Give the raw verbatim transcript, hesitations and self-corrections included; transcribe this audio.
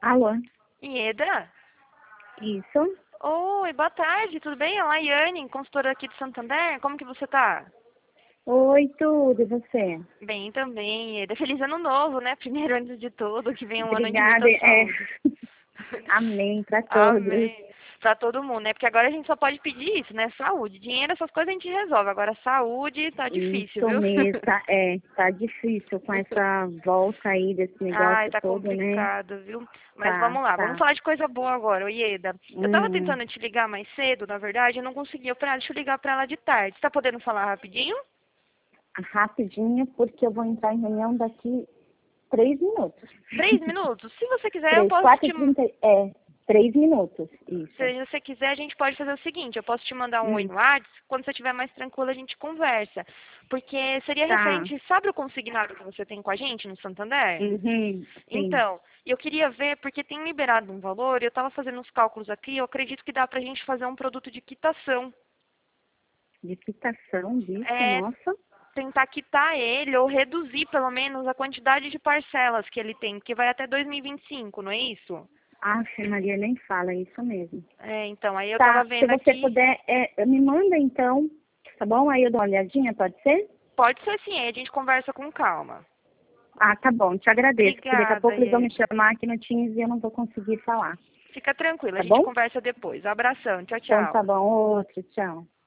Alô? Ieda? Isso? Oi, boa tarde, tudo bem? É a Laiane, consultora aqui de Santander. Como que você tá? Oi, tudo, e você? Bem também, Ieda. Feliz ano novo, né? Primeiro, antes de tudo, que venha um ano de Obrigada. muita É... saúde. Amém para todos. Amém. Pra todo mundo, né? Porque agora a gente só pode pedir isso, né? Saúde. Dinheiro, essas coisas a gente resolve. Agora, saúde tá difícil, Isso viu? mesmo, tá, é, tá difícil com essa volta aí desse Ai, negócio tá todo, né? complicado, viu? Mas Tá, vamos lá, vamos tá. falar de coisa boa agora, ô Ieda. Eu tava Hum, tentando te ligar mais cedo, na verdade, eu não consegui. Eu falei, ah, deixa eu ligar pra ela de tarde. Você tá podendo falar rapidinho? rapidinho, porque eu vou entrar em reunião daqui três minutos. Três minutos? Se você quiser, eu Três, posso quatro te... e trinta, é, três minutos, isso. Se você quiser, a gente pode fazer o seguinte, eu posso te mandar um oi Hum, no WhatsApp, quando você estiver mais tranquilo a gente conversa. Porque seria tá. referente, sabe o consignado que você tem com a gente no Santander? Uhum, sim. Então, eu queria ver, porque tem liberado um valor, eu estava fazendo os cálculos aqui, eu acredito que dá pra gente fazer um produto de quitação. De quitação disso, É, nossa. tentar quitar ele ou reduzir pelo menos a quantidade de parcelas que ele tem, porque vai até dois mil e vinte e cinco, não é isso? Aff, Maria, nem fala isso mesmo. É, então, aí eu tava Tá, se vendo você aqui, puder, é, me manda então, tá bom? Aí eu dou uma olhadinha, pode ser? pode ser sim, aí a gente conversa com calma. Ah, tá bom, te agradeço, porque daqui a Obrigada, pouco eles vão me Ieda. chamar aqui no Teams e eu não vou conseguir falar, Fica tranquila, a tá gente bom? conversa depois. Abração, tchau, Então tá tchau. bom, outro, tchau.